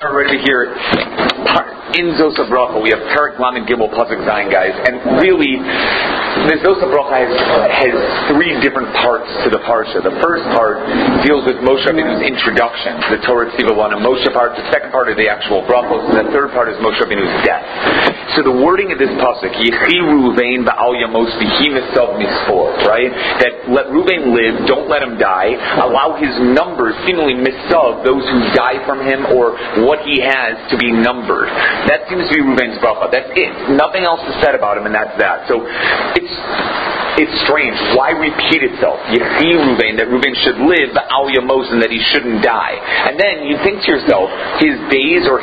Right over here, in Zosa Bracha, we have Perek Lamed Gimel Pasuk Zayin, guys, and really, the Zosa Bracha has three different parts to the parsha. The first part deals with Moshe Rabbeinu's introduction, the Torah Tziva Lana Moshe part. The second part is the actual brachos, and the third part is Moshe Rabbeinu's death. So the wording of this pasuk, Yechi Ruvain Ba'al Yamos V'hi Misav Mispor, right? That let Ruvain live, don't let him die. Allow his numbers, seemingly misav, those who die from him, or what he has, to be numbered. That seems to be Ruvain's bracha. That's it. Nothing else is said about him, and that's that. So it's strange. Why repeat itself? Yechi Ruvain, that Ruvain should live, Al Yamos, and that he shouldn't die. And then you think to yourself, his days or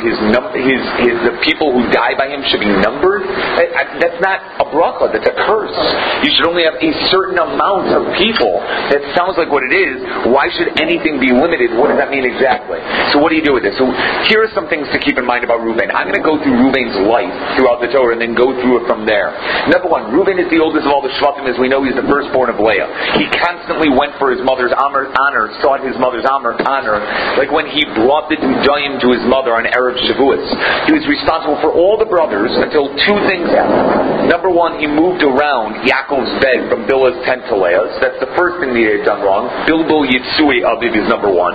the people who die by him should be numbered? That's not a bracha. That's a curse. You should only have a certain amount of people. That sounds like what it is. Why should anything be limited? What does that mean exactly? So what do you do with this? So here are some things to keep in mind about Ruvain. I'm going to go through Ruvain's life throughout the Torah and then go through it from there. Number one, Ruvain is the oldest of all the Shvatim. As we know, he's the firstborn of Leah. He constantly went for his mother's honor, sought his mother's honor, like when he brought the Dudayim to his mother on Erev Shavuos. He was responsible for all the brothers until two things happened. Number one, he moved around Yaakov's bed from Bilhah's tent to Leah's. That's the first thing that he had done wrong. Bilbo Yitzui Aviv is number one.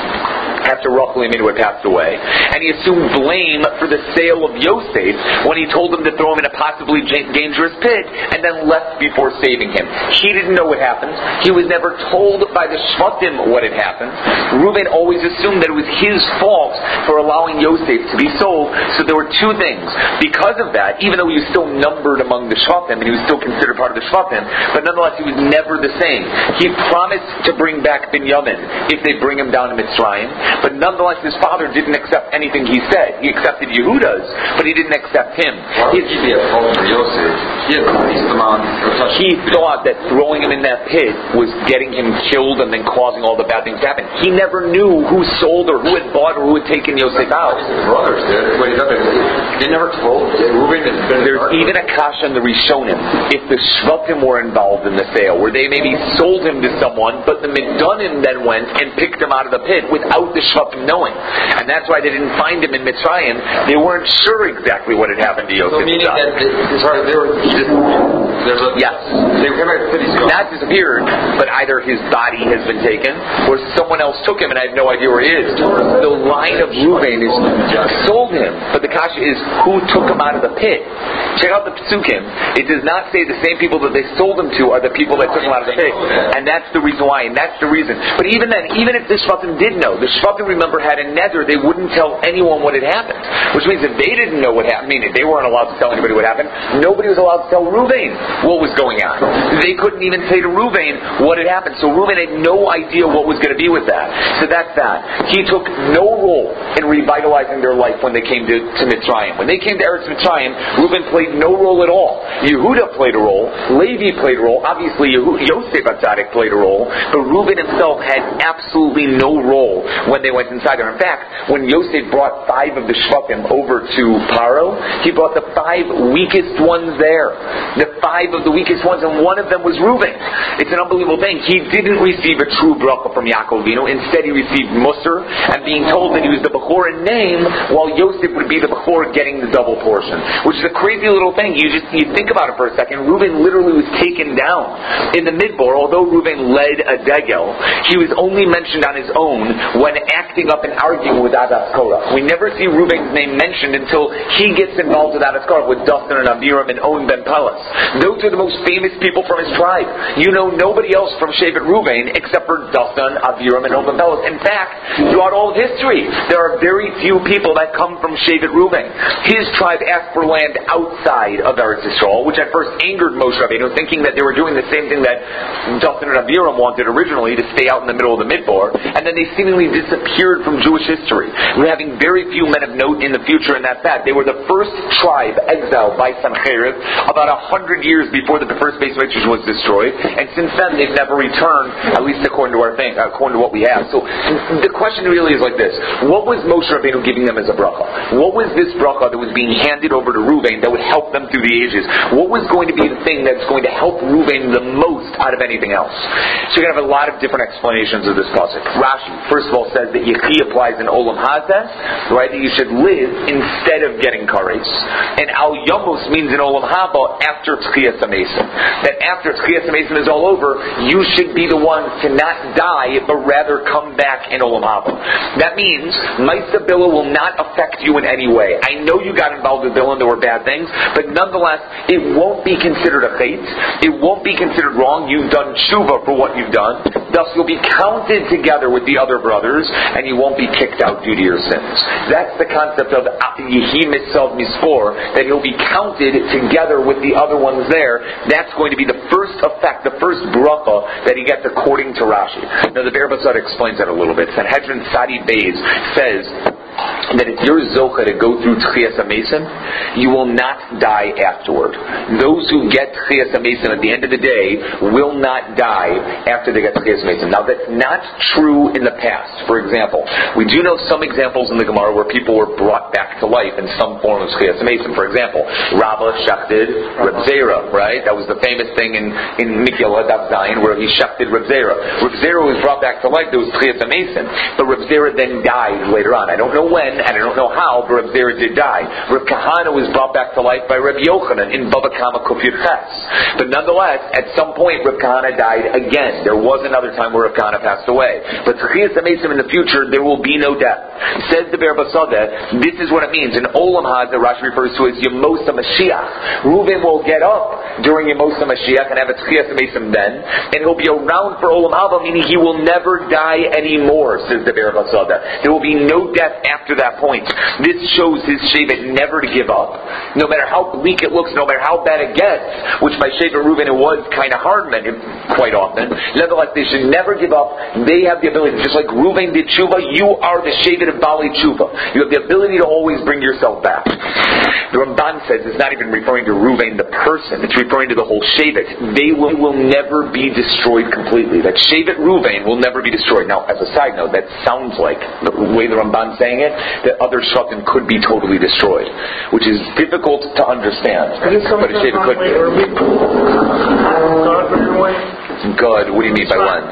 After Rachel Aminu had passed away. And he assumed blame for the sale of Yosef when he told him to throw him in a possibly dangerous pit and then left before saving him. He didn't know what happened. He was never told by the Shvatim what had happened. Reuben always assumed that it was his fault for allowing Yosef to be sold. So there were two things. Because of that, even though he was still numbered among the Shvatim and he was still considered part of the Shvatim, but nonetheless he was never the same. He promised to bring back Binyamin if they bring him down to Mitzrayim. But nonetheless, his father didn't accept anything he said. He accepted Yehuda's, but he didn't accept him. Why would he be a fault for Yosef? He thought that throwing him in that pit was getting him killed and then causing all the bad things to happen. He never knew who sold or who had bought or who had taken Yosef out. His brothers did. They never told. There's even a kasha in the Rishonim. If the Shvatim were involved in the sale, where they maybe sold him to someone, but the Middanim then went and picked him out of the pit without the Shvatim knowing. And that's why they didn't find him in Mitzrayim. They weren't sure exactly what had happened to Yosef. So meaning that yes. Not disappeared, but either his body has been taken or someone else took him and I have no idea where he is. The line of Reuven is sold him, but the kasha is who took him out of the pit. Check out the Psukim. It does not say the same people that they sold him to are the people that took him out of the pit. And that's the reason why, and that's the reason. But even then, even if the Shvatim did know, the Shvatim, remember, had a nether, they wouldn't tell anyone what had happened. Which means if they didn't know what happened, meaning they weren't allowed to tell anybody what happened, nobody was allowed to tell Reuven what was going on. They couldn't even say to Reuven what had happened. So Reuven had no idea what was going to be with that. So that's that. He took no role in revitalizing their life when they came to Mitzrayim. When they came to Eretz Mitzrayim, Reuven played no role at all. Yehuda played a role. Levi played a role. Obviously, Yosef HaTzadik played a role. But Reuven himself had absolutely no role when they went inside there. In fact, when Yosef brought 5 of the Shvatim over to Paro, he brought the 5 weakest ones there. The 5 of the weakest ones, and one of them was Reuven. It's an unbelievable thing. He didn't receive a true bracha from Yaakov Avinu. Instead, he received Musar and being told that he was the Bechor in name, while Yosef would be the Bechor getting the double portion. Which is a crazy little thing. You think about it for a second. Reuven literally was taken down in the Midbar. Although Reuven led a degel, he was only mentioned on his own when acting up and arguing with Adas Korach. We never see Reuven's name mentioned until he gets involved with Adas Korach, with Dustan and Abiram and On ben Pelas. Those are the most famous people from his tribe. You know nobody else from Shevet Reuven except for Dustan, Abiram, and On ben Pelas. In fact, throughout all of history, there are very few people that come from Shevet Reuven. His tribe asked for land outside of Eretz Yisrael, which at first angered Moshe Rabbeinu, thinking that they were doing the same thing that Dustan and Abiram wanted originally, to stay out in the middle of the Midbar, and then they seemingly disappeared from Jewish history. We're having very few men of note in the the future in that fact. They were the first tribe exiled by Sancherib about 100 years before the first base of Midrash was destroyed, and since then they've never returned, at least according to according to what we have. So the question really is like this: what was Moshe Rabbeinu giving them as a bracha? What was this bracha that was being handed over to Reuven that would help them through the ages? What was going to be the thing that's going to help Reuven the most out of anything else? So you're going to have a lot of different explanations of this pasuk. Rashi, first of all, says that Yechi applies in Olam Hazeh, right? That you should live instead of getting kares. And Al Yamos means in Olam Haba after Tchiyas HaMesim. That after Tchiyas HaMesim is all over, you should be the one to not die, but rather come back in Olam Haba. That means Maisa Bila will not affect you in any way. I know you got involved with Bila and there were bad things, but nonetheless, it won't be considered a chait. It won't be considered wrong. You've done tshuva for what you've done. Thus, you'll be counted together with the other brothers, and you won't be kicked out due to your sins. That's the concept of Yehi Misav Mispor, that he'll be counted together with the other ones there. That's going to be the first effect, the first bracha that he gets according to Rashi. Now the Be'er Basad explains that a little bit. Sanhedrin Sadi Beis says that if you're zocha to go through Tchiyas HaMesim, you will not die afterward. Those who get Tchiyas HaMesim at the end of the day will not die after they get Tchiyas HaMesim. Now that's not true in the past. For example, we do know some examples in the Gemara where people were brought back to life in some form of Tchiyas HaMesim. For example, Rabbah shechted Reb Zera, right? That was the famous thing in Mikyalah Daf Zayin where he shechted Reb Zera. Reb Zera was brought back to life. There was Tchiyas HaMesim, but Reb Zera then died later on. I don't know when, and I don't know how, but Reb Zera did die. Reb Kahana was brought back to life by Reb Yochanan in Bava Kama Kuf Yud Ches. But nonetheless, at some point, Reb Kahana died again. There was another time where Reb Kahana passed away. But Tchiyas HaMesim in the future, there will be no death. Says the Be'er Basada, this is what it means. In Olam Hazeh, Rashi refers to as Yemos HaMashiach. Reuven will get up during Yemos HaMashiach and have a Tchiyas HaMesim then, and he'll be around for Olam Haba, meaning he will never die anymore, says the Be'er Basada. There will be no death after that point. This shows his shevet never to give up. No matter how bleak it looks, no matter how bad it gets, which by shevet Reuven it was kind of hard quite often, nonetheless they should never give up. They have the ability, just like Reuven did tshuva, you are the shevet of Bali tshuva. You have the ability to always bring yourself back. The Ramban says it's not even referring to Reuven the person, it's referring to the whole shevet. They will never be destroyed completely. That shevet Reuven will never be destroyed. Now, as a side note, that sounds like, the way the Ramban's saying it, that other shvatim could be totally destroyed, which is difficult to understand. But a shevet could be. God, what do you mean by when?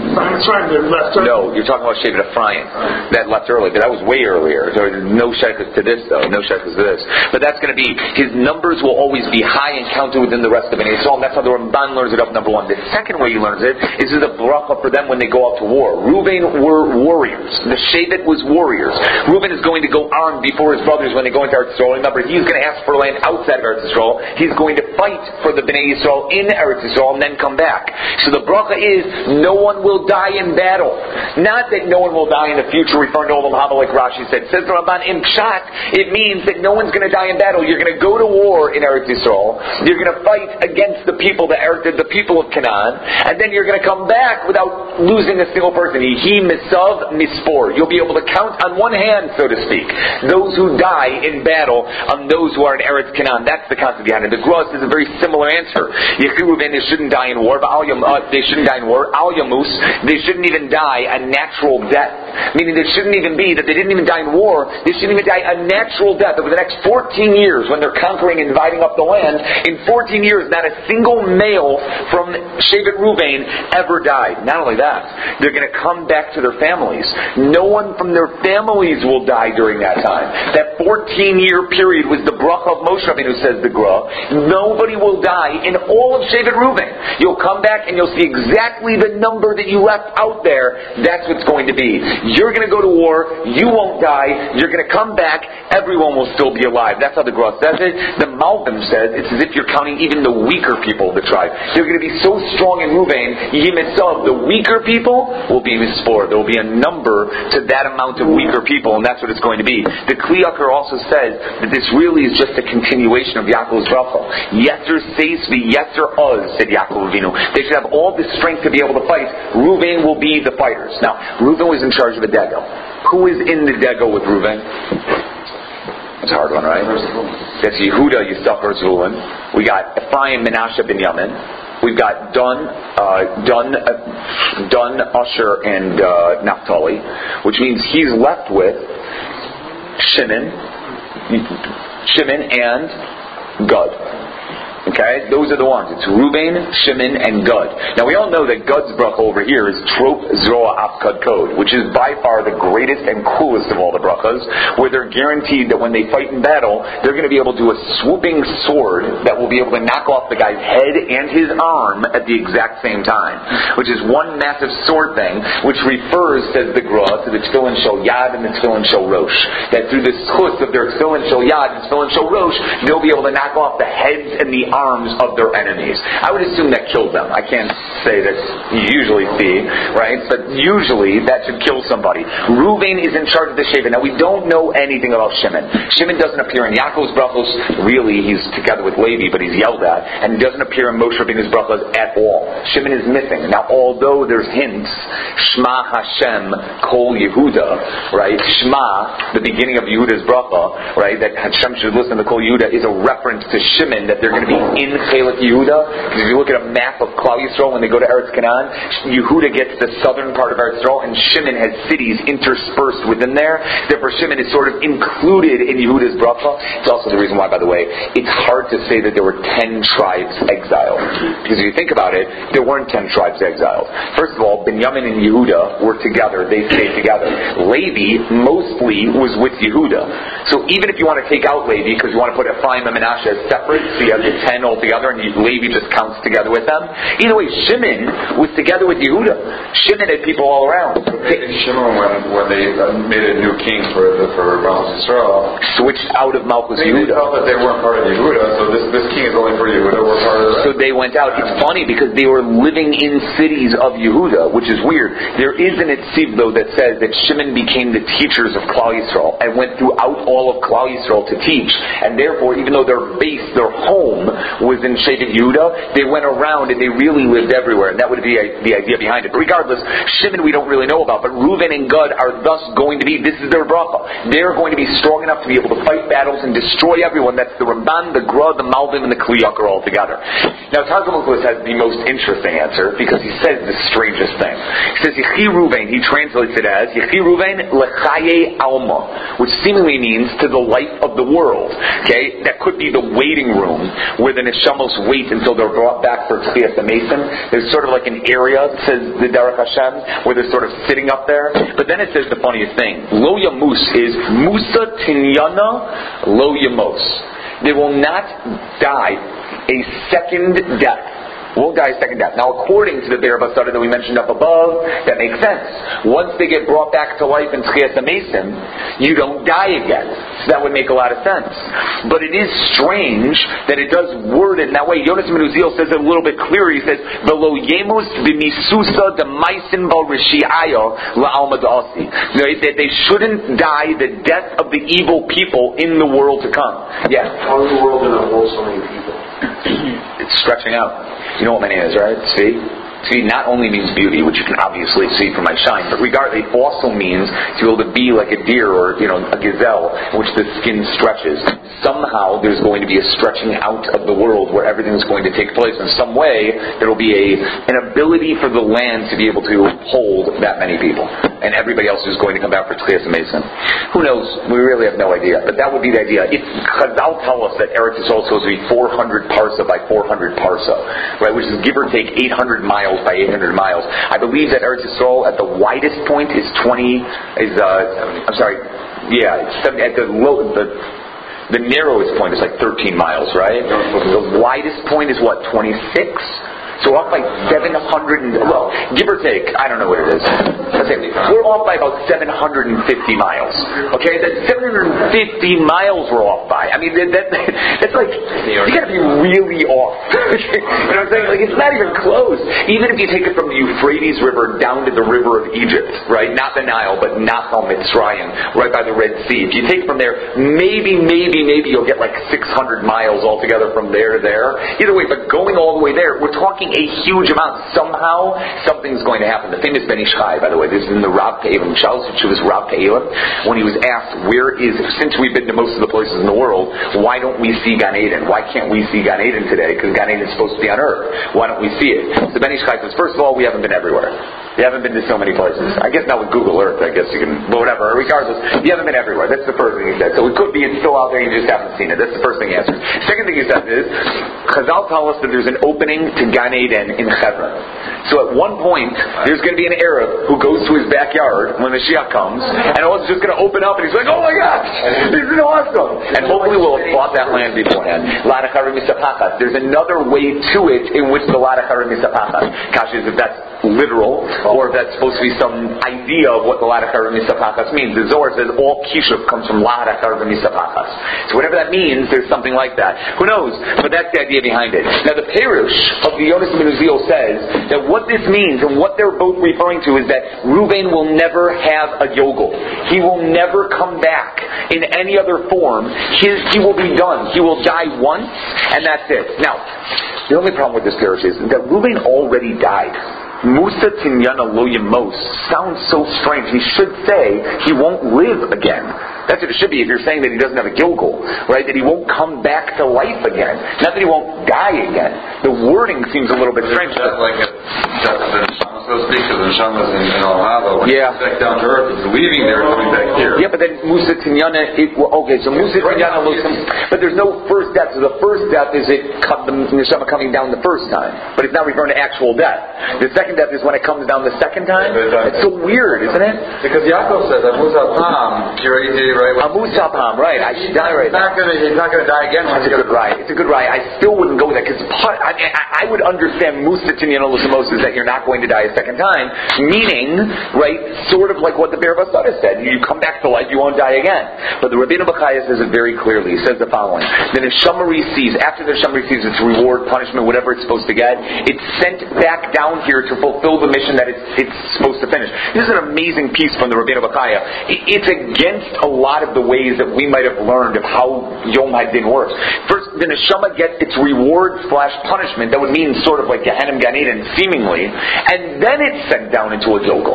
No, you're talking about Shevet Ephraim. That left early, but that was way earlier. There was no shekels to this, though. No shekels to this. But that's going to be, his numbers will always be high and counted within the rest of Bnei Yisrael, and that's how the Ramban learns it up, number one. The second way he learns it is the bracha for them when they go out to war. Reuven were warriors. The Shevet was warriors. Reuven is going to go armed before his brothers when they go into Eretz Yisrael. Remember, he's going to ask for land outside of Eretz Yisrael. He's going to fight for the Bnei Yisrael in Eretz Yisrael and then come back. So the bracha is, no one will die in battle. Not that no one will die in the future, referring to Olam Haba like Rashi said. Says the Ramban, in Pshat, it means that no one's going to die in battle. You're going to go to war in Eretz Yisrael. You're going to fight against the people of Canaan, and then you're going to come back without losing a single person. Yehi Misav Mispor. You'll be able to count on one hand, so to speak, those who die in battle on those who are in Eretz Canaan. That's the concept behind it. The Gross is a very similar answer. Yechi Reuven, they shouldn't die in war, but they shouldn't die in war. Al Yamus, they shouldn't even die a natural death. Meaning there shouldn't even be that they didn't even die in war. They shouldn't even die a natural death. Over the next 14 years, when they're conquering and dividing up the land, in 14 years, not a single male from Shevet Reuven ever died. Not only that, they're going to come back to their families. No one from their families will die during that time. That 14-year period was the bracha of Moshe Rabbeinu, says the Gra. Nobody will die in all of Shevet Reuven. You'll come back and you'll see exactly the number that you left out there. That's what's going to be. You're going to go to war. You won't die. You're going to come back. Everyone will still be alive. That's how the Gra says it. The Malbim says it's as if you're counting even the weaker people of the tribe. They're going to be so strong in Reuven. The weaker people will be Mispor. There will be a number to that amount of weaker people, and that's what it's going to be. The Kli Yakar also says that this really is just a continuation of Yaakov's bracha. Yeser Seis v'Yeser Oz, said Yaakov Avinu. They should have all the strength to be able to fight. Reuven will be the fighters. Now, Reuven was in charge of the Dego. Who is in the Dego with Reuven? a hard one, right? That's Yehuda, Yisachar, Zvulun. We got Ephraim, Menashe, Binyamin. We've got Dan, Asher, and Naphtali, which means he's left with Shimon and Gad. Okay, those are the ones. It's Reuben, Shimon, and Gad. Now we all know that Gad's bracha over here is Trop Zroa Afkad Kod, which is by far the greatest and coolest of all the brachas, where they're guaranteed that when they fight in battle, they're going to be able to do a swooping sword that will be able to knock off the guy's head and his arm at the exact same time, which is one massive sword thing, which refers, says the Gra, to the Tefillin Shel Yad and the Tefillin Shel Rosh. That through the schus of their Tefillin Shel Yad and Tefillin Shel Rosh, they'll be able to knock off the heads and the arms of their enemies. I would assume that killed them. I can't say that you usually see, right? But usually that should kill somebody. Reuven is in charge of the Sheva. Now we don't know anything about Shimon. Shimon doesn't appear in Yaakov's brachos. Really, he's together with Levi, but he's yelled at. And he doesn't appear in Moshe Rabbeinu's brachos at all. Shimon is missing. Now, although there's hints, Shema Hashem Kol Yehuda, right? Shema, the beginning of Yehuda's bracha, right? That Hashem should listen to Kol Yehuda is a reference to Shimon, that they're going to be in Chelek Yehuda. Because if you look at a map of Klal Yisrael when they go to Eretz Canaan, Yehuda gets the southern part of Eretz Yisrael, and Shimon has cities interspersed within there. Therefore, Shimon is sort of included in Yehuda's bracha. It's also the reason why, by the way, it's hard to say that there were 10 tribes exiled. Because if you think about it, there weren't 10 tribes exiled. First of all, Binyamin and Yehuda were together. They stayed together. Levi mostly was with Yehuda. So even if you want to take out Levi, because you want to put Ephraim and Menashe as separate, so you have the 10 all together, and Levi just counts together with them. Either way, Shimon was together with Yehuda. Shimon had people all around. Shimon, when they made a new king for Malchus Yisrael, switched out of Malchus Yehuda. They felt that they weren't part of Yehuda, so this king is only for Yehuda. We're part of that. So they went out. It's funny because they were living in cities of Yehuda, which is weird. There is an Etziv, though, that says that Shimon became the teachers of Klal Yisrael and went throughout all of Klal Yisrael to teach. And therefore, even though their base, their home, was in Shevet Yehuda, they went around and they really lived everywhere. And that would be the idea behind it. But regardless, Shimon we don't really know about. But Reuven and Gad are thus going to be, this is their bracha. They're going to be strong enough to be able to fight battles and destroy everyone. That's the Ramban, the Gra, the Malbim, and the Kli Yakar all together. Now, Targum Onkelos has the most interesting answer because he says the strangest thing. He says, Yechi Reuven, he translates it as, Yechi Reuven lechaye alma, which seemingly means to the life of the world. Okay? That could be the waiting room where the neshamos wait until they're brought back for Tchias HaMesim. There's sort of like an area, says the Derech Hashem, where they're sort of sitting up there. But then it says the funniest thing. Lo Yamus is Musa Tinyana Lo Yamos. They will not die a second death. Won't die a second death. Now, according to the Be'er Basara that we mentioned up above, that makes sense. Once they get brought back to life in Tchias HaMesim, you don't die again. So that would make a lot of sense. But it is strange that it does word it in that way. Yonas ben Uziel says it a little bit clearer. He says, "Velo yemus b'misusa demaisin bal rishiayo la'alma da'asi." That they shouldn't die the death of the evil people in the world to come. Yeah. How in the world do not hold so many people? It's stretching out. You know what my name is, right? See? See, not only means beauty, which you can obviously see from my shine, but regardless, it also means to be able to be like a deer or, a gazelle, in which the skin stretches. Somehow, there's going to be a stretching out of the world where everything is going to take place. In some way, there will be an ability for the land to be able to hold that many people. And everybody else is going to come back for Tchias HaMesim. Who knows? We really have no idea. But that would be the idea. If Chazal tell us that Eretz Yisrael is supposed to be 400 parsa by 400 parsa, right, which is give or take 800 miles by 800 miles. I believe that Eretz Yisrael at the widest point is at the narrowest point is like 13 miles, right? The widest point is what, 26? So we're off by 700, give or take, I don't know what it is. We're off by about 750 miles. Okay, that's 750 miles we're off by. I mean, that's like, you gotta be really off. You know what I'm saying? Like, it's not even close. Even if you take it from the Euphrates River down to the river of Egypt, right? Not the Nile, but Nahal Mitzrayim, right by the Red Sea. If you take it from there, maybe you'll get like 600 miles altogether from there to there. Either way, but going all the way there, we're talking a huge amount. Somehow, something's going to happen. The famous Ben Ish Chai, by the way, this is in the Rav Ka'elim, Charles Chuvas Rav Ka'elim, when he was asked, since we've been to most of the places in the world, why don't we see Gan Eden? Why can't we see Gan Eden today? Because Gan Eden is supposed to be on earth. Why don't we see it? So Ben Ish Chai says, first of all, we haven't been everywhere. You haven't been to so many places. I guess now with Google Earth, I guess you can, whatever. Regardless, you haven't been everywhere. That's the first thing he said. So it could be it's still out there, you just haven't seen it. That's the first thing he answers. Second thing he says is, Chazal tell us that there's an opening to Gan Eden in Hebron. So at one point, there's going to be an Arab who goes to his backyard when the Mashiach comes, and all it's just going to open up, and he's like, oh my gosh, this is awesome. And hopefully we'll have bought that land beforehand. There's another way to it in which the Ladachar Misapachas. Kash is if that's literal, or if that's supposed to be some idea of what the Ladachar Misapachas means. The Zohar says all Kishuv comes from Ladachar Misapachas. So whatever that means, there's something like that. Who knows? But that's the idea behind it. Now the Perush of the Yonis ben Uziel says that what this means, and what they're both referring to, is that Reuven will never have a Yogel. He will never come back in any other form. He will be done. He will die once, and that's it. Now, the only problem with this Perush is that Reuven already died. Musa Tinyana Lo Yemos sounds so strange. He should say he won't live again. That's what it should be if you're saying that he doesn't have a Gilgul, right? That he won't come back to life again. Not that he won't die again. The wording seems a little bit strange. That's like a death of the Neshama, so to speak, because the Neshama is in Olam Haba. When he's back down to earth, he's leaving there, coming back here. Yeah, but then Musa Tinyana, so Musa Tinyana Lo Yemos, but there's no first death. So the first death is the Neshama coming down the first time, but it's not referring to actual death. The second death is when it comes down the second time. It's so weird, isn't it? Because Yaakov says, Amuzapam, right? Amuzapam, right? I should die right now. He's not going to die again. It's a good ride. It's a good ride. I still wouldn't go with that because I would understand Musa Tinyana Lo Yemos is that you're not going to die a second time, meaning, right, sort of like what the Be'er Basada said. You come back to life, you won't die again. But the Rabbeinu Bachaya says it very clearly. He says the following: the Neshama receives, after the Neshama receives its reward, punishment, whatever it's supposed to get, it's sent back down here to fulfill the mission that it's supposed to finish. This is an amazing piece from the Rabbeinu Bachaya. It's against a lot of the ways that we might have learned of how Yom HaDin works. First, the Neshama gets its reward/punishment. That would mean sort of like Gehenna Gan Eden, seemingly, and then it's sent down into a Gilgul.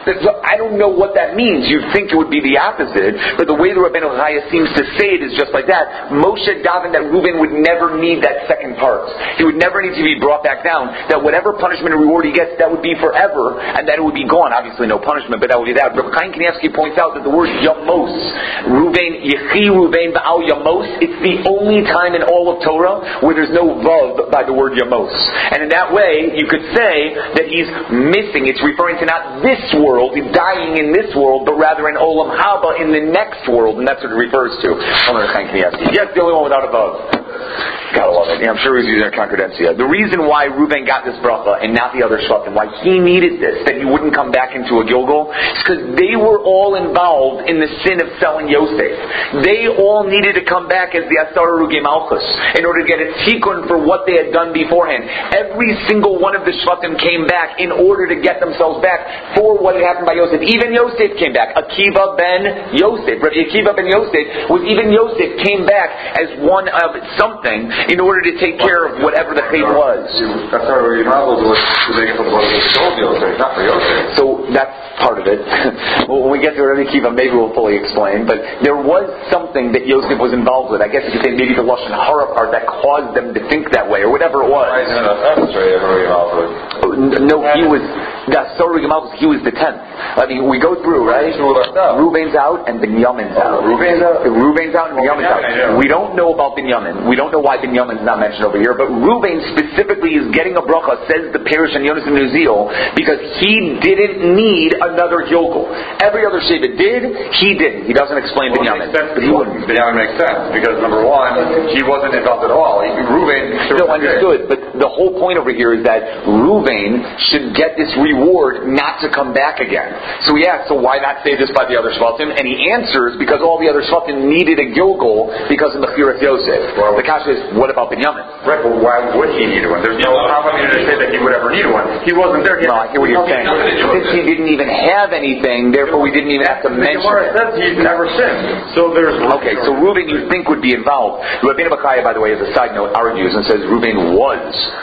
I don't know what that means. You'd think it would be the opposite, but the way the Rabbeinu Bachaya seems to say it is just like that. Moshe davened that Reuven would never need that second part. He would never need to be brought back down. That whatever punishment or reward he gets, that would be forever, and that it would be gone. Obviously no punishment, but that would be that. Rabbi Chaim Kanievsky points out that the word Yamos, Reuven, Yechi Reuven Ba'al Yamos, it's the only time in all of Torah where there's no Vav by the word Yamos. And in that way, you could say that he's missing. It's referring to not this world, dying in this world, but rather in Olam Haba, in the next world, and that's what it refers to. Yes, the only one without a Vav. Gotta love it. Yeah, I'm sure he was using a concordancia. The reason why Reuven got this bracha and not the other shvatim, why he needed this, that he wouldn't come back into a Gilgul, is because they were all involved in the sin of selling Yosef. They all needed to come back as the Asar Ruge Malchus in order to get a tikkun for what they had done beforehand. Every single one of the shvatim came back in order to get themselves back for what had happened by Yosef. Even Yosef came back. Akiva ben Yosef. Rabbi Akiva ben Yosef was even Yosef came back as one of something in order to take care of whatever the fate was. That's how you're not able to make it for the blood of Yosef, not for Yosef. So that's part of it. Well, when we get to Rabbi Akiva, maybe we'll fully explain. But there was something that Yosef was involved with. I guess you could say maybe the Lashon Hara part that caused them to think that way, or whatever it was. No, he was he was the 10th. I mean, we go through, right? Reuven's out and Binyamin's out. Reuven's out and Binyamin's out. We don't know about Binyamin. We don't know why Binyamin's not mentioned over here, but Reuven specifically is getting a bracha, says the Perush and Yonis ben Uziel, because he didn't need another Gilgul. Every other Sheva did, he didn't. He doesn't explain Binyamin. But he wouldn't. Binyamin makes sense, because number one, he wasn't involved at all. Reuven... No, understood, but the whole point over here is that Reuven should get this reward not to come back again. So he asks, so why not say this by the other Shvatim? And he answers, because all the other Shvatim needed a Gilgul because of the Mechiras Yosef. Well, the kasha is, what about Binyamin? Right, but why would he need one? There's no opportunity to say that he would ever need one. He wasn't there. No, I hear what you're saying. Since he didn't even have anything, therefore we didn't even have to mention it. The Gemara says he's never sinned. So there's... Okay, so Reuven you think would be involved. Rabbeinu Bachaya, by the way, as a side note, argues and says Reuven was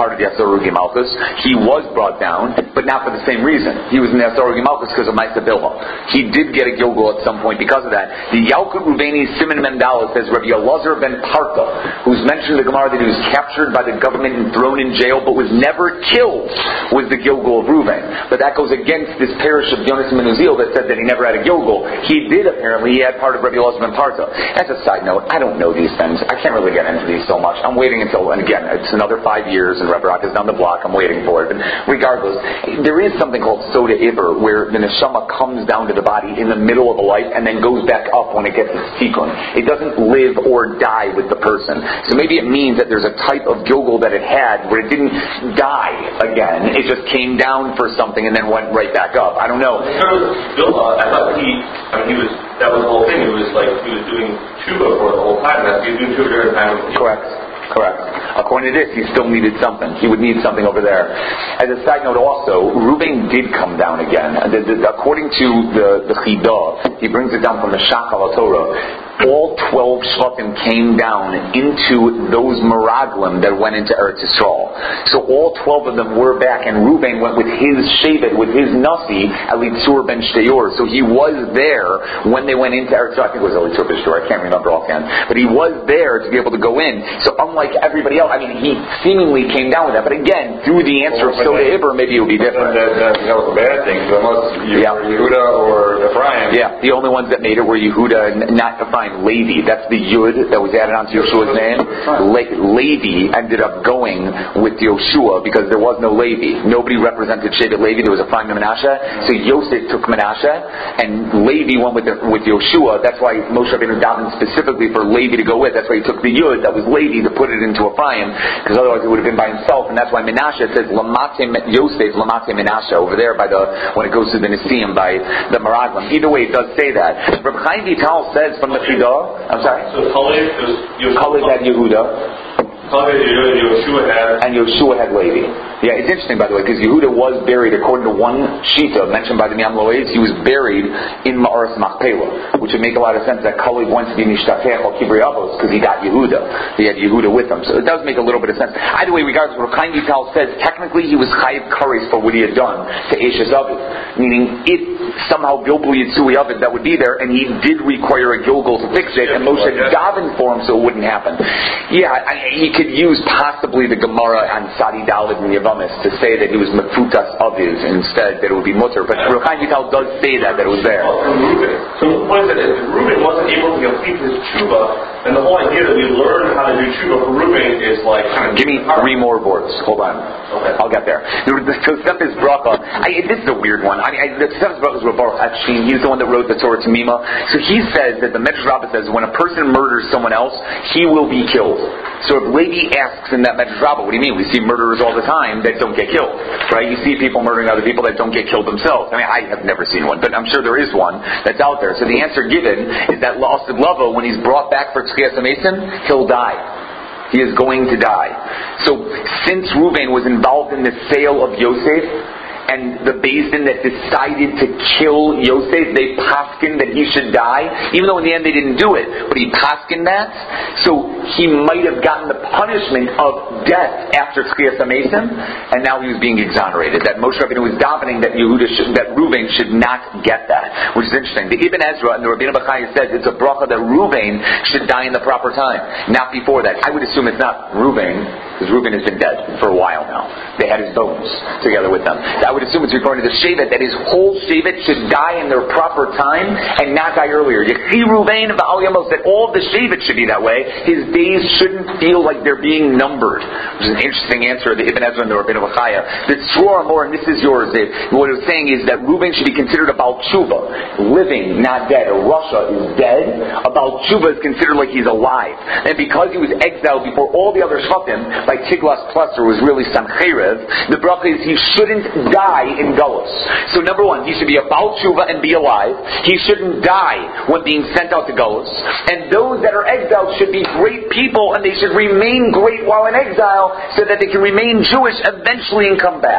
part of the Asar Malchus. He was brought down, but not for the same reason. He was in the Asar Malchus because of Ma'aseh Bilha. He did get a Gilgal at some point because of that. The Yalkut Ruveni Siman Mendala says Rabbi Elazar ben Parta, who's mentioned in the Gemara that he was captured by the government and thrown in jail, but was never killed, was the Gilgal of Ruvain. But that goes against this parish of Yonas ben Uziel that said that he never had a Gilgal. He did apparently. He had part of Rabbi Elazar ben Parta. As a side note, I don't know these things. I can't really get into these so much. I'm waiting until, and again, it's another 5 years, and Rebbe Rock is down the block. I'm waiting for it. But regardless, there is something called Soda Iber, where the neshama comes down to the body in the middle of a life and then goes back up when it gets its tikkun. It doesn't live or die with the person. So maybe it means that there's a type of Gilgal that it had where it didn't die again. It just came down for something and then went right back up. I don't know. In terms of Bilha, I thought that was the whole thing. It was like he was doing tshuva for the whole time. He was doing tshuva during the time of Correct. According to this, he still needed something. He would need something over there. As a side note also, Reuben did come down again. According to the Chidah, he brings it down from the Shach al-Torah. All 12 Shvatim came down into those Meraglim that went into Eretz Yisrael. So all 12 of them were back, and Reuben went with his Shevet, with his Nasi, Elitzur ben Shteyor. So he was there when they went into Eretz Yisrael. I think it was Elitzur ben Shteyor. I can't remember offhand. But he was there to be able to go in. So unlike everybody else, he seemingly came down with that. But again, through the answer of Soda Iber, maybe it would be different. That was a bad thing. Unless you were Yehuda or Ephraim. Yeah, the only ones that made it were Yehuda, not Ephraim. Levi, that's the Yud that was added onto Yeshua's name. Levi ended up going with Yoshua because there was no Levi. Nobody represented Shevet Levi. There was Ephraim and Menashe. So Yosef took Menashe, and Levi went with Yoshua. That's why Moshe Rabbeinu davened specifically for Levi to go with. That's why he took the Yud that was Levi to put it into Ephraim, because otherwise it would have been by himself. And that's why Menashe says Lamate Yosef, Lamate Menashe over there by when it goes to the Nisim by the Meraglim. Either way, it does say that. Reb Chaim Vital says from the Chidah. I'm sorry? So Kalev had Yehuda. And Yoshua had Levi. Yeah, it's interesting, by the way, because Yehuda was buried, according to one Shita mentioned by the Miyam Loez, he was buried in Ma'aras Machpelah, which would make a lot of sense that Kalev went to be Nishtafech or Kibrei Avos because he got Yehuda. He had Yehuda with him. So it does make a little bit of sense. Either way, regardless, what Chaim Vital says, technically he was Chayiv Kares for what he had done to Eshes Aviv. Meaning, it somehow Gilgal Yitzui Aviv that would be there, and he did require a Gilgal to fix it, and Moshe davened for him so it wouldn't happen. Yeah, he could use possibly the Gemara on Sadi Dalid and Yavamis to say that he was Mefutas Aviv instead, that it would be Mutter. But Chaim Vital does say that it was there. So the point is that if Reuben wasn't able to complete his tshuva, and the whole idea that we learn how to do tshuva for Reuben is like kind of... Give me 3 more words. Hold on. Okay. I'll get there. The Tosefes Bracha, this is a weird one. The Tosefes Bracha is Baruch Epstein. He's the one that wrote the Torah Tamima. So he says that the Medrash Rabbah says when a person murders someone else, he will be killed. So if Levi asks in that Medrash Rabbah, what do you mean? We see murderers all the time that don't get killed, right? You see people murdering other people that don't get killed themselves. I have never seen one, but I'm sure there is one that's out there. So the answer given is that L'Asid Lava, when he's brought back for Tzchias HaMesim, he'll die. He is going to die. So since Reuben was involved in the sale of Yosef, and the Beis Din that decided to kill Yosef, they paskin that he should die, even though in the end they didn't do it, but he paskin that, so he might have gotten the punishment of death after Tzchias HaMesim, and now he was being exonerated. That Moshe Rabbeinu was davening that Reuben should not get that, which is interesting. The Ibn Ezra and the Rabbeinu Bachaya says it's a bracha that Reuben should die in the proper time, not before that. I would assume it's not Reuben, because Reuben has been dead for a while now. They had his bones together with them. I would assume it's referring to the Shevet, that his whole Shevet should die in their proper time and not die earlier. Yechi Ruvain of Al Yamos, that all of the Shevet should be that way. His days shouldn't feel like they're being numbered. Which is an interesting answer of the Ibn Ezra and the Rabbeinu Bachaya. The Tzur Amor, and this is yours, Dave, what it was saying is that Reuben should be considered a Baal Tshuva, living, not dead. Russia is dead. A Baal Tshuva is considered like he's alive. And because he was exiled before all the other Shvatim, like Tiglath-Pileser was really Sancheiriv, the bracha is he shouldn't die in Galus. So number one, he should be a Baal Tshuva and be alive. He shouldn't die when being sent out to Galus. And those that are exiled should be great people, and they should remain great while in exile so that they can remain Jewish eventually and come back.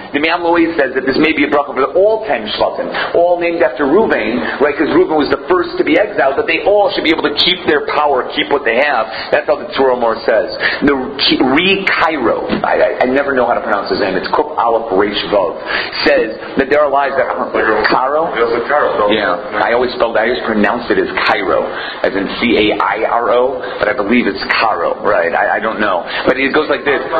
the Me'am Lois says that this may be a bracha for all 10 Shvatim, all named after Reuven, right? Because Reuven was the first to be exiled, but they all should be able to keep their power, keep what they have. That's how the Torah Mor says. The Cairo, I never know how to pronounce his name. It's Kuf Aleph Reish Vav. Says that there are lies that Cairo. Yeah, I always pronounced it as Cairo, as in Cairo, but I believe it's Caro, right? I don't know, but it goes like this.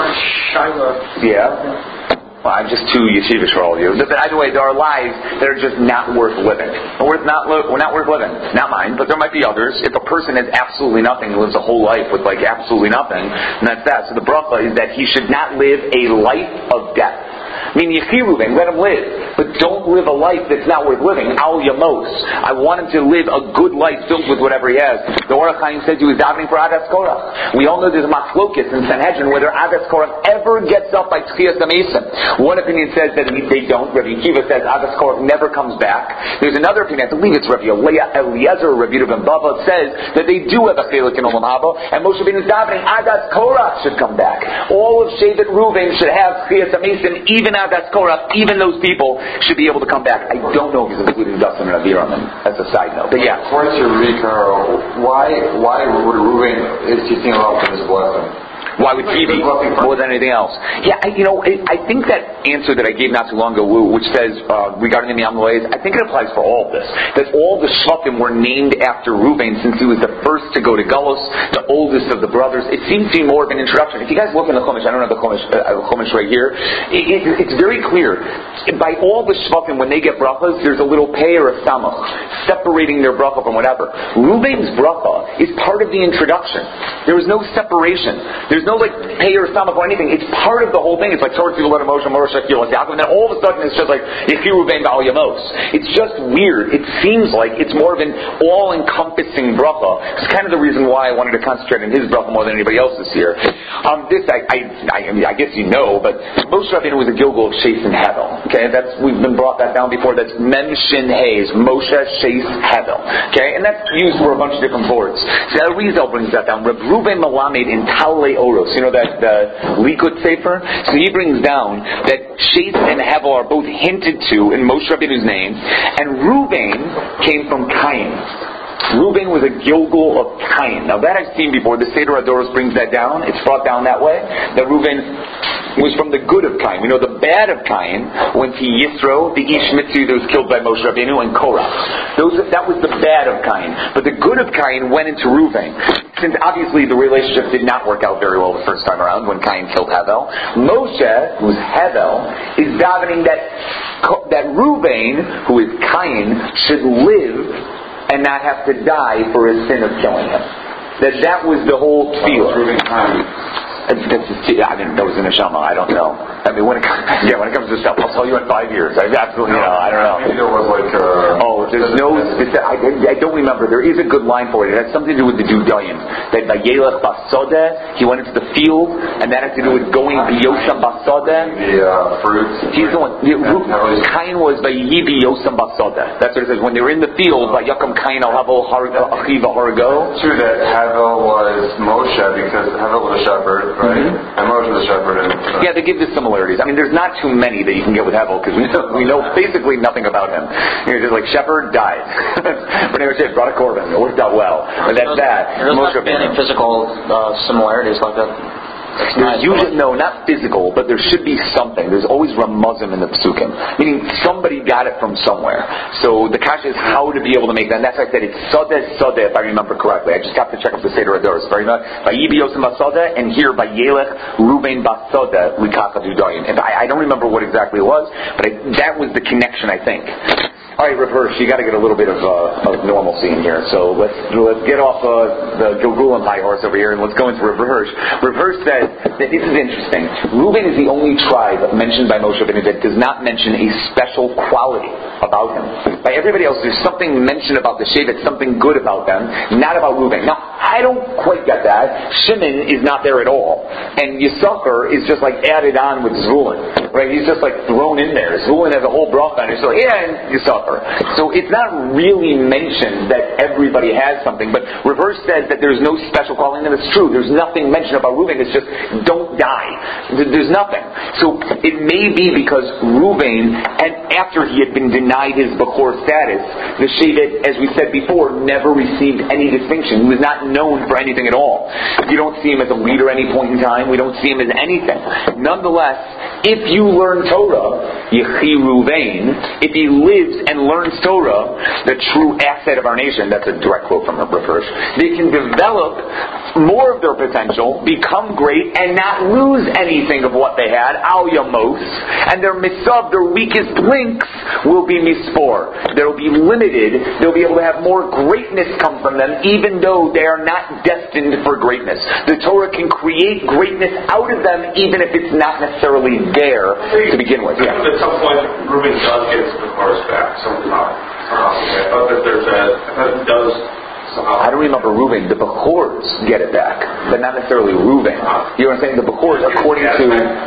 Yeah. Well, I'm just too yeshivish for all of you. But either way, there are lies that are just not worth living. We're not worth living. Not mine, but there might be others. If a person has absolutely nothing, lives a whole life with like absolutely nothing, and that's that. So the bracha is that he should not live a life of death. I mean, Yechiruven, let him live. But don't live a life that's not worth living. Al Yamos. I want him to live a good life filled with whatever he has. The Orach Chaim said he was davening for Adas Korach. We all know there's a Machlokes in Sanhedrin whether Adas Korach ever gets up by Tchias Amesim. One opinion says that they don't. Rabbi Akiva says Adas Korach never comes back. There's another opinion, I believe it's Rabbi Eliezer or Rabbi Ben Bava, says that they do have a chelik in Olam Haba, and Moshe Rabbeinu is davening Adas Korach should come back. All of Shevet Reuven should have Tchias Amesim, even Adas Korach, even those people should be able to come back. I don't know if he's including Dustin and Aviram. That's a side note. But yeah. According to Ricaro, why would Reuven is teaching about this blessing? Why would he be more than anything else? Yeah, I think that answer that I gave not too long ago, which says regarding the Me'am Lois, I think it applies for all of this. That all the Shvatim were named after Reuven since he was the first to go to Galus, the oldest of the brothers. It seems to be more of an introduction. If you guys look in the Chumash, I don't have the Chumash right here. It's very clear. By all the Shvatim, when they get brachas, there's a little pei or a samach separating their bracha from whatever. Reuven's bracha is part of the introduction. There is no separation. There's no like pay or samach or anything. It's part of the whole thing. It's like Torah Tzivah Moshe Moshe Yaakov, and then all of a sudden it's just like Yechiruven Ba'al Yamos. It's just weird. It seems like it's more of an all-encompassing bracha. It's kind of the reason why I wanted to concentrate on his bracha more than anybody else's here. I guess you know, but Moshe Rabbeinu was a Gilgal of Shais and Hevel. Okay, we've brought that down before. That's Mem Shin Hayes, Moshe Shais Hevel. Okay, and that's used for a bunch of different boards. So Arizal brings that down. Reb Reuven Malamed in Talei Oros. You know that Likud Sefer? So he brings down that Shais and Hevel are both hinted to in Moshe Rabbeinu's name, and Reuven came from Cain. Reuven was a Gilgal of Cain. Now that I've seen before. The Seder Adoros brings that down. It's brought down that way. That Reuven was from the good of Cain. We know the bad of Cain went to Yisro, the Ish Mitzi that was killed by Moshe Rabbeinu, and Korach. That was the bad of Cain. But the good of Cain went into Reuven. Since obviously the relationship did not work out very well the first time around when Cain killed Hevel, Moshe, who's Hevel, is davening that Reuven, who is Cain, should live and not have to die for his sin of killing him. That was the whole feel. That was in a neshama. I don't know. I mean, when it comes to stuff, I'll tell you in 5 years. I absolutely, I don't know. Maybe there was like there's no. I don't remember. There is a good line for it. It has something to do with the Judayim. That by Yelech Basodeh, he went into the field, and that has to do with going Biyosam Basodeh. The fruits. He's the one. Cain was by Yibi Yosam Basodeh. That's what it says. When they were in the field, by Yakum Cain al Havel Achiva Hargo. True that Havel was Moshe because Havel was a shepherd. Right? Mm-hmm. And Moshe was a shepherd. Yeah, they give the similarities. I mean, there's not too many that you can get with Hevel because we know basically nothing about him. You're just like shepherd died, but anyway, it brought a korban. It worked out well. But that's that. There's not any physical similarities like that. There's usually, no, not physical, but there should be something. There's always ramazim in the psukim, meaning somebody got it from somewhere. So the kasha is how to be able to make that. And that's why I said it's Sodeh, if I remember correctly. I just have to check up the Seder Adoros. Very much. By Yibi Yosem Basodeh, and here by Yelech Reuven Basodeh Likaka Dudayin. I don't remember what exactly it was, but that was the connection, I think. All right, Rav Hirsch, you got to get a little bit of normalcy in here. So let's get off the Gilgulim high horse over here and let's go into Rav Hirsch. Rav Hirsch says that this is interesting. Reuven is the only tribe mentioned by Moshe Rabbeinu that does not mention a special quality about him. By everybody else, there's something mentioned about the Shevet, something good about them, not about Reuven. Now, I don't quite get that. Shimon is not there at all. And Yisachar is just like added on with Zvulun. Right? He's just like thrown in there. Zvulun has a whole bracha and it's like, and Yisachar. So it's not really mentioned that everybody has something, but reverse says that there's no special calling, and it's true. There's nothing mentioned about Reuven. It's just, don't die. There's nothing. So it may be because Reuven, and after he had been denied his Bechor status, the Shevet, as we said before, never received any distinction. He was not known for anything at all. You don't see him as a leader at any point in time. We don't see him as anything. Nonetheless, if you learn Torah, Yechi Reuven, if he lives and learns Torah, the true asset of our nation, that's a direct quote from Rabbi Hirsch, they can develop more of their potential, become great, and not lose anything of what they had, al yamos, and their misav, their weakest links, will be mispor. They'll be limited. They'll be able to have more greatness come from them, even though they are not destined for greatness. The Torah can create greatness out of them, even if it's not necessarily there to begin with. Yeah. At some point, Reuben does get his Bechorus back somehow. I thought he does. I don't remember Reuven. The Bechors get it back, but not necessarily Reuven. You know what I'm saying? The Bechors, according to,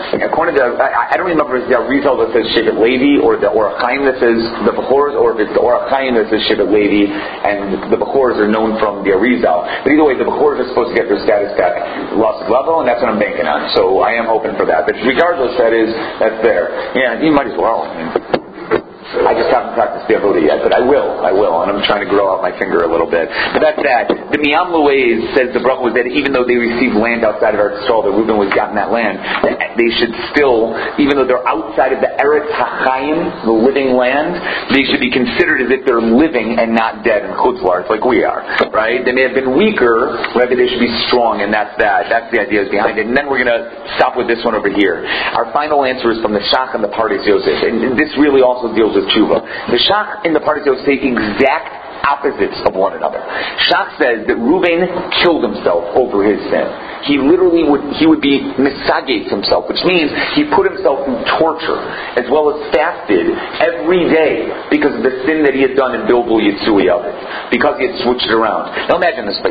I don't remember if it's the Arizal that says Shevet Levi, or the Orachaim that says the Bechors, or if it's the Orachaim that says Shevet Levi, and the Bechors are known from the Arizal. But either way, the Bechors are supposed to get their status back, lost level, and that's what I'm banking on. So I am hoping for that. But regardless, that's there. Yeah, you might as well. I just haven't practiced the avoda yet, but I will, and I'm trying to grow out my finger a little bit. But that's that. The Miyam Luez says the bracha was that even though they received land outside of Eretz Yisrael, that Reuben was gotten that land, they should still, even though they're outside of the Eretz HaChaim, the living land, they should be considered as if they're living and not dead in Chutz La'aretz, like we are, right? They may have been weaker, rather they should be strong, and that's that. That's the idea behind it. And then we're going to stop with this one over here. Our final answer is from the Shach and the Pardes Yosef, and this really also deals with tshuva. The Shach in the Pardes Yosef say exact opposites of one another. Shach says that Reuven killed himself over his sin. He would be misagate himself, which means he put himself through torture, as well as fasted every day because of the sin that he had done in Bilbul Yitzui of it, because he had switched it around. Now imagine this,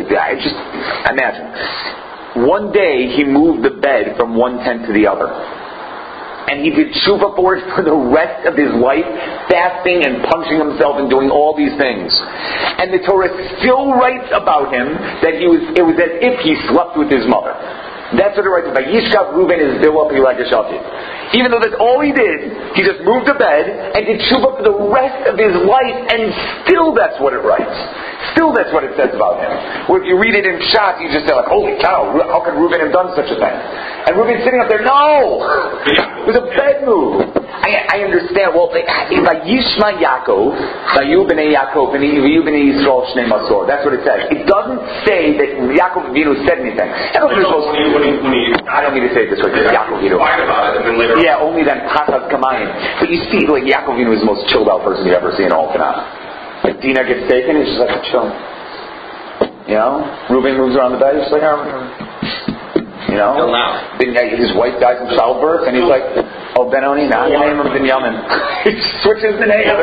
imagine. One day he moved the bed from one tent to the other. And he did tshuva for it for the rest of his life, fasting and punching himself and doing all these things. And the Torah still writes about him that it was as if he slept with his mother. That's what it writes about. Yishkav Reuven is Bilah Pilagashavit. Even though that's all he did, he just moved to bed and did tshuva for the rest of his life, and still that's what it writes. Still that's what it says about him. Where if you read it in Pshat, you just say like, holy cow, how could Reuven have done such a thing? And Reuven's sitting up there, no! It was a bed move. I understand. Well, Vayishma Yaakov, Vayu b'nei Yaakov, Vayu b'nei Yisrael Shnei Masor. That's what it says. It doesn't say that Yaakov Avinu said anything. I don't mean to say it this way. Yaakov Avinu. Yeah, only then Pasas Kamayim. But you see, like Yaakov Avinu is the most chilled out person you ever see in all Tanakh. Like Dinah gets taken, he's just like chilling. You know, Reuven moves around the bed, he's just like, you know, his wife dies in childbirth, and he's like, oh, Benoni, now you name him Binyamin. He switches the name.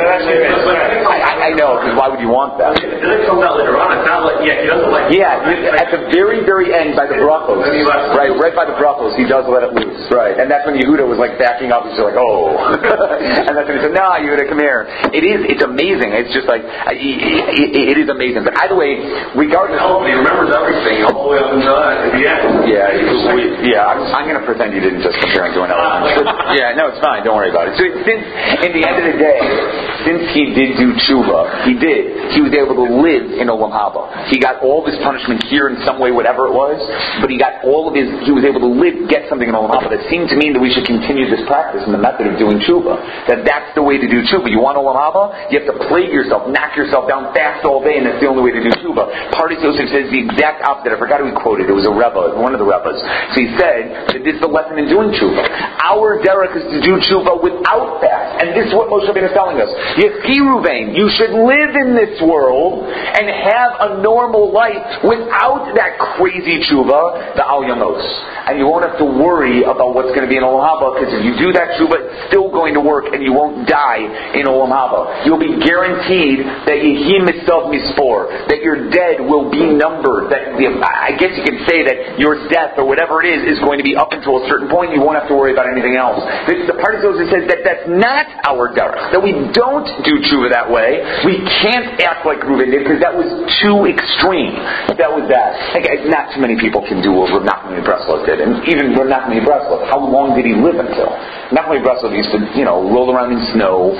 I know, because why would you want that? Then it comes out later on. It's not like, he doesn't like. Yeah, at the very, very end, by the brachos, right by the brachos, he does let it loose, right? And that's when Yehuda was like backing up. He's like, oh, and that's when he said, no, Yehuda, come here. It's amazing. It's just like it is amazing. But either way, regardless, he remembers everything all the way up until the end. Yeah. I'm going to pretend you didn't just compare him to an elephant. Yeah, no, it's fine. Don't worry about it. So since, in the end of the day, since he did do tshuva, he was able to live in Olam Haba. He got all of his punishment here in some way, whatever it was, but he was able to get something in Olam Haba that seemed to mean that we should continue this practice and the method of doing tshuva. That's the way to do tshuva. You want Olam Haba? You have to plague yourself, knock yourself down, fast all day, and that's the only way to do tshuva. Pardes Yosef says the exact opposite. I forgot who he quoted. It was a Rebbe, one of the Rebbes. So he said that this is the lesson in doing tshuva. Our derech is to do tshuva without fast. And this is what Moshe Rabbeinu is telling us. Yechi Reuven, you should live in this world and have a normal life without that crazy tshuva, the al yamos. And you won't have to worry about what's going to be in Olam Haba, because if you do that tshuva, it's still going to work, and you won't die in Olam Haba. You'll be guaranteed that yehim mistav mispor, that your dead will be numbered. That I guess you could say that your death, or whatever it is going to be up until a certain point. You won't have to worry about anything else. The Pardes Ozer says that that's not our derech, that we don't do tshuva that way. We can't act like Reuven did, because that was too extreme. That was that. Not too many people can do what Rav Nachman Breslov did. And even Rav Nachman Breslov, how long did he live until? Nachman Breslov used to, roll around in snow,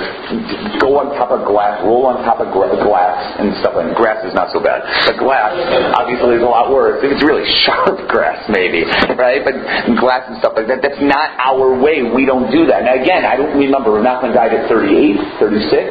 go on top of glass, roll on top of glass and stuff. And grass is not so bad. But glass, obviously, is a lot worse. If it's really sharp grass, maybe, right? But glass and stuff like that, that's not our way. We don't do that. Now, again, I don't remember. Rav Nachman died at 38,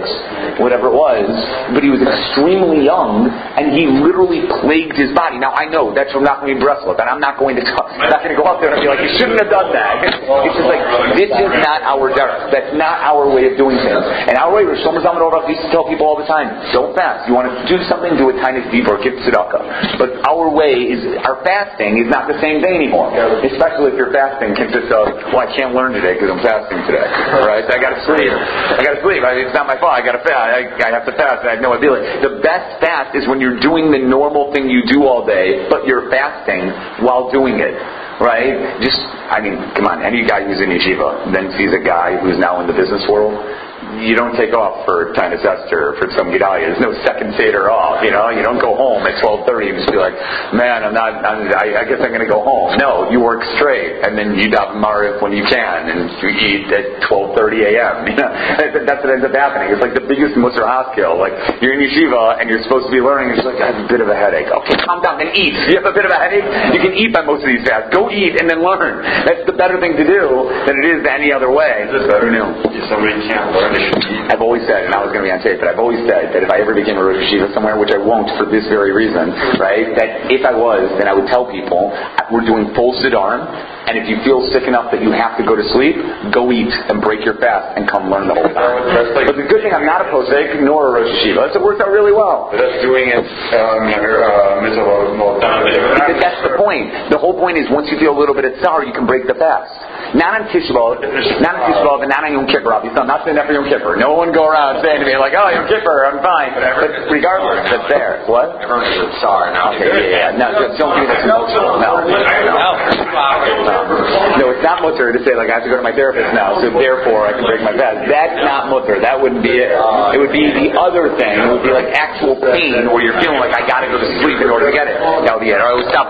36, whatever it was. But he was extremely young, and he literally plagued his body. Now, I know that's Rav Nachman Breslov, and I'm not going to go out there and be like, you shouldn't have done that. It's just like, this is not our derech. That's not our way of doing things. And our way, Rosh Hashanah used to tell people all the time, don't fast. You want to do something, do it tiny deep or give tzedakah. But our way is, our fasting is not the same thing anymore. Especially if your fasting consists of, I can't learn today because I'm fasting today. Right? I got to sleep. It's not my fault. I got to fast. I have to fast. I have no ability. The best fast is when you're doing the normal thing you do all day, but you're fasting while doing it. Right? Come on, any guy who's in yeshiva then sees a guy who's now in the business world, you don't take off for Tainus Esther, for some Gedalia. There's no second Seder off, You don't go home at 12:30 and just be like, man, I guess I'm going to go home. No, you work straight, and then you daven Mariv when you can, and you eat at 12:30 a.m. That's what ends up happening. It's like the biggest Musar Haskell. Like, you're in yeshiva, and you're supposed to be learning, and you're like, I have a bit of a headache. Okay, calm down and eat. You have a bit of a headache? You can eat by most of these fasts. Go eat and then learn. That's the better thing to do than it is any other way. Is it better if somebody can't learn? I've always said, and I was going to be on tape, but I've always said that if I ever became a Rosh Yeshiva somewhere, which I won't for this very reason, right, that if I was, then I would tell people, we're doing full Siddharim, and if you feel sick enough that you have to go to sleep, go eat and break your fast and come learn the whole time. But the good thing, I'm not a posek nor a Rosh Yeshiva, so it worked out really well. But that's doing it, that's the point. The whole point is, once you feel a little bit of tsar, you can break the fast. Not on Tisha B'Av, and not on Yom Kippur, obviously. I'm not saying that for Yom Kippur. No one go around saying to me like, oh, Yom Kippur, I'm fine. But regardless, it's there. What? Everyone is sorry now. Okay, yeah. No, don't give me this emotional. No, it's not mutter to say like I have to go to my therapist now, so therefore I can break my fast. That's not mutter. That wouldn't be it. It would be the other thing. It would be like actual pain where you're feeling like I got to go to sleep in order to get it. That would be it. All right, we'll stop.